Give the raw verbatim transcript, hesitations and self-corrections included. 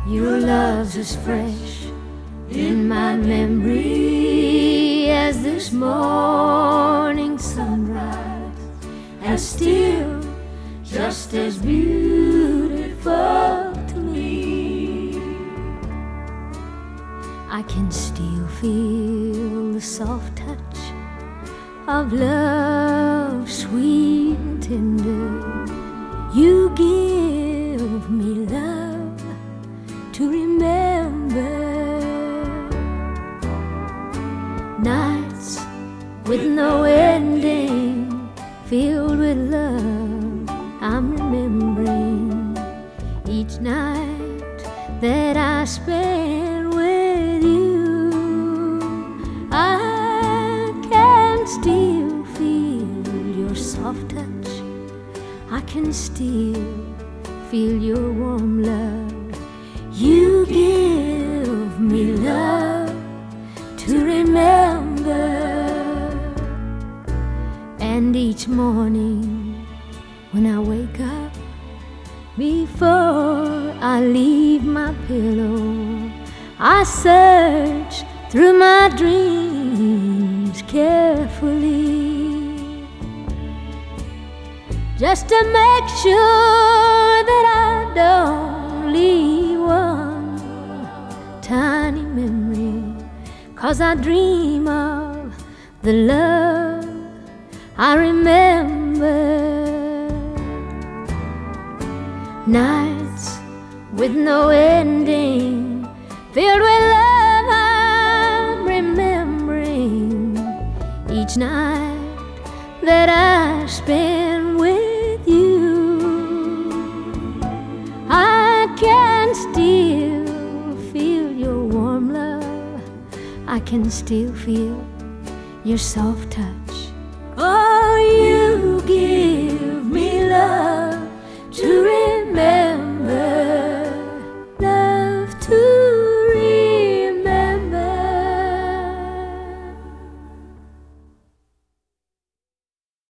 Your love's as fresh in my memory as this morning sunrise, and still just as beautiful to me. I can still feel the soft touch of love, sweet and tender. You give me love to remember. Nights with no ending, filled with love, I'm remembering each night that I spent with you. I can still feel your soft touch, I can still feel your warm love. You give me love to remember. And each morning when I wake up, before I leave my pillow, I search through my dreams carefully, just to make sure that I don't leave one tiny memory, 'cause I dream of the love I remember. Nights with no ending, filled with love, I'm remembering each night that I spend with you. I can still feel your warm love, I can still feel your soft touch. Oh, you give me love to remember, love to